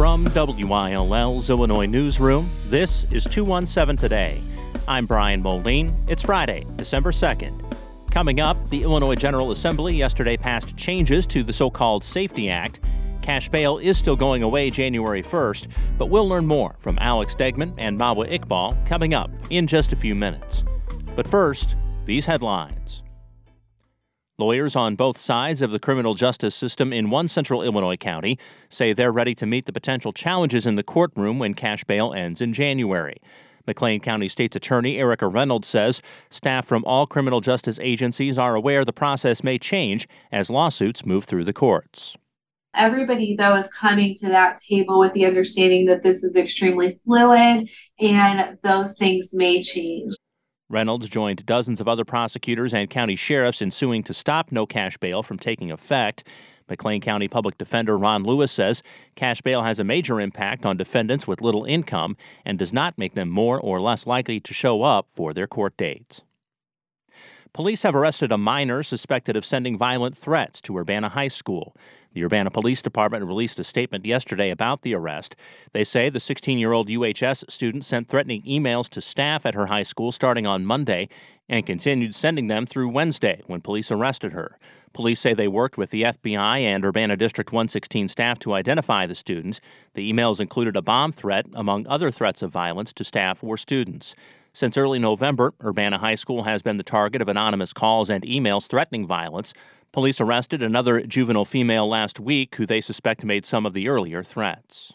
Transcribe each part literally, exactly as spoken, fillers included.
From W I L L's Illinois Newsroom, this is two one seven Today. I'm Brian Moline. It's Friday, December second. Coming up, the Illinois General Assembly yesterday passed changes to the so-called SAFETY Act. Cash bail is still going away January first, but we'll learn more from Alex Stegman and Mawa Iqbal coming up in just a few minutes. But first, these headlines. Lawyers on both sides of the criminal justice system in one central Illinois county say they're ready to meet the potential challenges in the courtroom when cash bail ends in January. McLean County State's Attorney Erica Reynolds says staff from all criminal justice agencies are aware the process may change as lawsuits move through the courts. Everybody, though, is coming to that table with the understanding that this is extremely fluid and those things may change. Reynolds joined dozens of other prosecutors and county sheriffs in suing to stop no cash bail from taking effect. McLean County Public Defender Ron Lewis says cash bail has a major impact on defendants with little income and does not make them more or less likely to show up for their court dates. Police have arrested a minor suspected of sending violent threats to Urbana High School. The Urbana Police Department released a statement yesterday about the arrest. They say the sixteen-year-old U H S student sent threatening emails to staff at her high school starting on Monday and continued sending them through Wednesday when police arrested her. Police say they worked with the F B I and Urbana District one sixteen staff to identify the students. The emails included a bomb threat, among other threats of violence to staff or students. Since early November, Urbana High School has been the target of anonymous calls and emails threatening violence. Police arrested another juvenile female last week who they suspect made some of the earlier threats.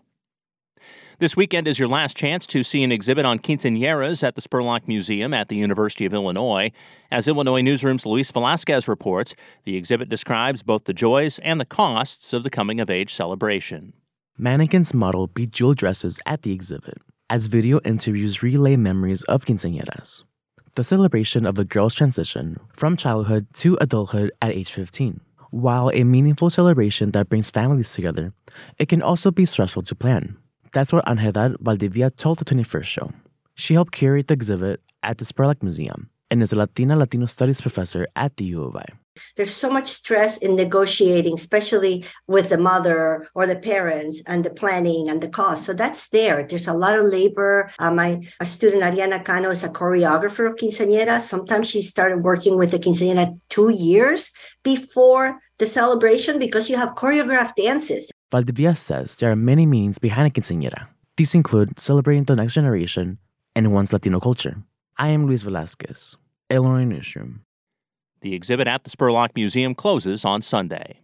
This weekend is your last chance to see an exhibit on quinceañeras at the Spurlock Museum at the University of Illinois. As Illinois Newsroom's Luis Velasquez reports, the exhibit describes both the joys and the costs of the coming-of-age celebration. Mannequins model bejeweled dresses at the exhibit, as video interviews relay memories of quinceañeras, the celebration of a girl's transition from childhood to adulthood at age fifteen. While a meaningful celebration that brings families together, it can also be stressful to plan. That's what Angelidad Valdivia told the twenty-first show. She helped curate the exhibit at the Spurlock Museum and is a Latina Latino Studies professor at the U of I. There's so much stress in negotiating, especially with the mother or the parents and the planning and the cost. So that's there. There's a lot of labor. Uh, my a student, Ariana Cano, is a choreographer of quinceañeras. Sometimes she started working with the quinceañera two years before the celebration because you have choreographed dances. Valdivia says there are many meanings behind a quinceañera. These include celebrating the next generation and one's Latino culture. I am Luis Velasquez, Illinois Newsroom. The exhibit at the Spurlock Museum closes on Sunday.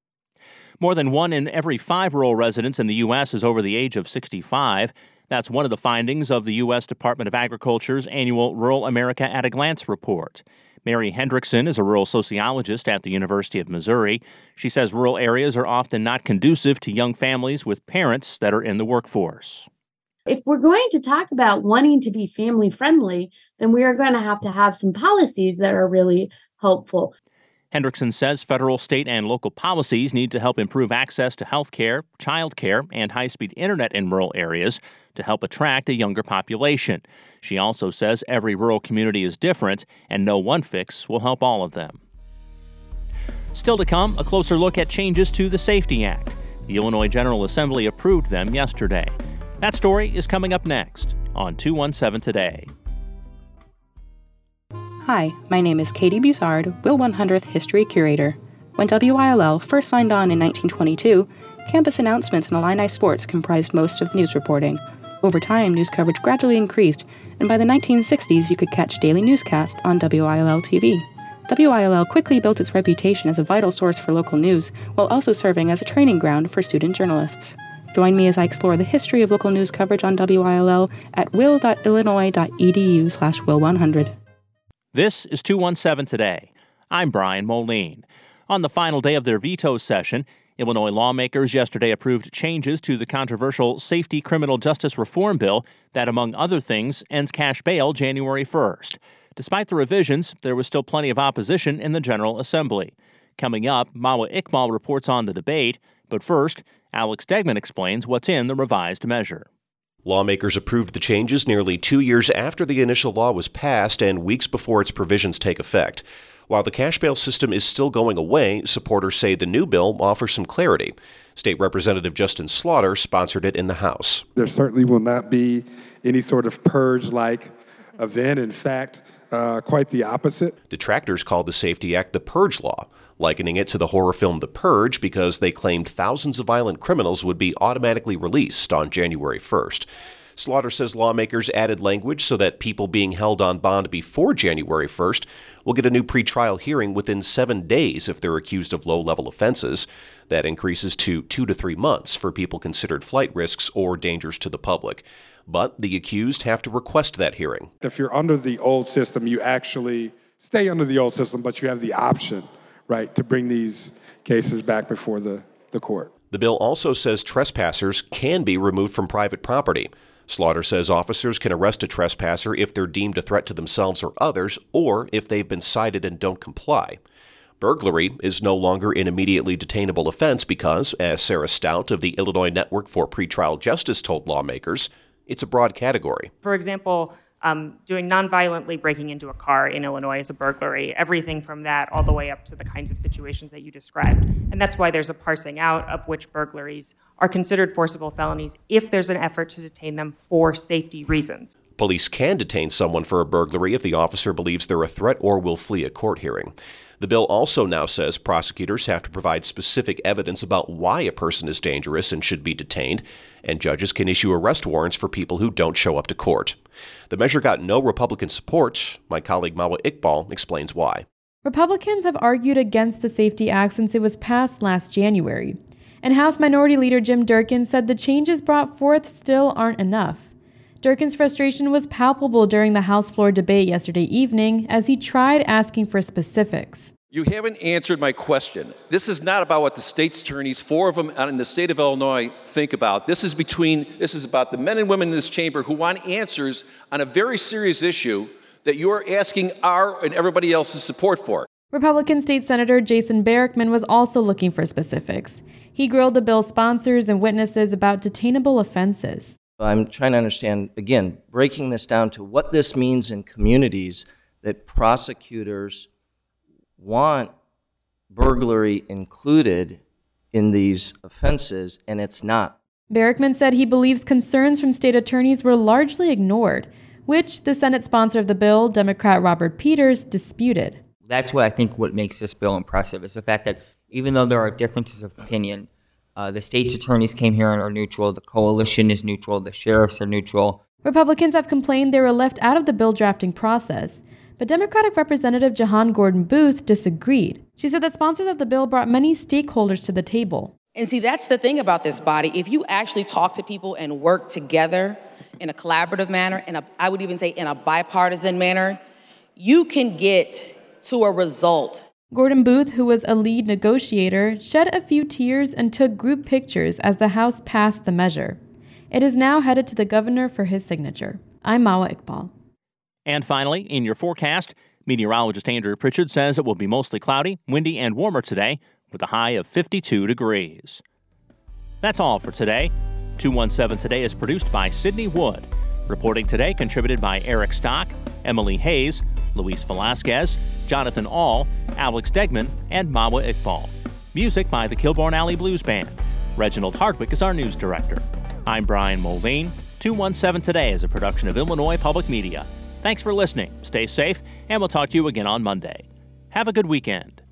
More than one in every five rural residents in the U S is over the age of sixty-five. That's one of the findings of the U S Department of Agriculture's annual Rural America at a Glance report. Mary Hendrickson is a rural sociologist at the University of Missouri. She says rural areas are often not conducive to young families with parents that are in the workforce. If we're going to talk about wanting to be family friendly, then we are going to have to have some policies that are really helpful. Hendrickson says federal, state, and local policies need to help improve access to health care, child care, and high-speed internet in rural areas to help attract a younger population. She also says every rural community is different, and no one fix will help all of them. Still to come, a closer look at changes to the SAFETY Act. The Illinois General Assembly approved them yesterday. That story is coming up next on two one seven Today. Hi, my name is Katie Bussard, Will one hundredth History Curator. When W I L L first signed on in nineteen twenty-two, campus announcements and Illini sports comprised most of news reporting. Over time, news coverage gradually increased, and by the nineteen sixties, you could catch daily newscasts on W I L L T V. W I L L quickly built its reputation as a vital source for local news, while also serving as a training ground for student journalists. Join me as I explore the history of local news coverage on W I L L at will.illinois.edu slash will100. This is two one seven Today. I'm Brian Moline. On the final day of their veto session, Illinois lawmakers yesterday approved changes to the controversial Safety Criminal Justice Reform Bill that, among other things, ends cash bail January first. Despite the revisions, there was still plenty of opposition in the General Assembly. Coming up, Mawa Iqbal reports on the debate, but first, Alex Stegman explains what's in the revised measure. Lawmakers approved the changes nearly two years after the initial law was passed and weeks before its provisions take effect. While the cash bail system is still going away, supporters say the new bill offers some clarity. State Representative Justin Slaughter sponsored it in the House. There certainly will not be any sort of purge-like event. In fact, uh, quite the opposite. Detractors called the SAFE-T Act the Purge Law, likening it to the horror film The Purge because they claimed thousands of violent criminals would be automatically released on January first. Slaughter says lawmakers added language so that people being held on bond before January first will get a new pretrial hearing within seven days if they're accused of low-level offenses. That increases to two to three months for people considered flight risks or dangers to the public. But the accused have to request that hearing. If you're under the old system, you actually stay under the old system, but you have the option, right, to bring these cases back before the, the court. The bill also says trespassers can be removed from private property. Slaughter says officers can arrest a trespasser if they're deemed a threat to themselves or others, or if they've been cited and don't comply. Burglary is no longer an immediately detainable offense because, as Sarah Stout of the Illinois Network for Pretrial Justice told lawmakers, it's a broad category. For example, um, doing nonviolently breaking into a car in Illinois is a burglary, everything from that all the way up to the kinds of situations that you described. And that's why there's a parsing out of which burglaries are considered forcible felonies if there's an effort to detain them for safety reasons. Police can detain someone for a burglary if the officer believes they're a threat or will flee a court hearing. The bill also now says prosecutors have to provide specific evidence about why a person is dangerous and should be detained, and judges can issue arrest warrants for people who don't show up to court. The measure got no Republican support. My colleague Mawa Iqbal explains why. Republicans have argued against the SAFE-T Act since it was passed last January, and House Minority Leader Jim Durkin said the changes brought forth still aren't enough. Durkin's frustration was palpable during the House floor debate yesterday evening as he tried asking for specifics. You haven't answered my question. This is not about what the state's attorneys, four of them in the state of Illinois, think about. This is between, this is about the men and women in this chamber who want answers on a very serious issue that you're asking our and everybody else's support for. Republican State Senator Jason Barickman was also looking for specifics. He grilled the bill's sponsors and witnesses about detainable offenses. I'm trying to understand, again, breaking this down to what this means in communities that prosecutors want burglary included in these offenses, and it's not. Barickman said he believes concerns from state attorneys were largely ignored, which the Senate sponsor of the bill, Democrat Robert Peters, disputed. That's what I think what makes this bill impressive is the fact that even though there are differences of opinion, Uh, the state's attorneys came here and are neutral, the coalition is neutral, the sheriffs are neutral. Republicans have complained they were left out of the bill drafting process, but Democratic Representative Jahan Gordon Booth disagreed. She said that sponsors of the bill brought many stakeholders to the table. And see, that's the thing about this body. If you actually talk to people and work together in a collaborative manner, and I would even say in a bipartisan manner, you can get to a result. Gordon Booth, who was a lead negotiator, shed a few tears and took group pictures as the House passed the measure. It is now headed to the governor for his signature. I'm Mawa Iqbal. And finally, in your forecast, meteorologist Andrew Pritchard says it will be mostly cloudy, windy, and warmer today with a high of fifty-two degrees. That's all for today. two one seven Today is produced by Sydney Wood. Reporting today contributed by Eric Stock, Emily Hayes, Luis Velasquez, Jonathan All, Alex Degman, and Mawa Iqbal. Music by the Kilbourne Alley Blues Band. Reginald Hardwick is our news director. I'm Brian Mulvane. two one seven Today is a production of Illinois Public Media. Thanks for listening. Stay safe, and we'll talk to you again on Monday. Have a good weekend.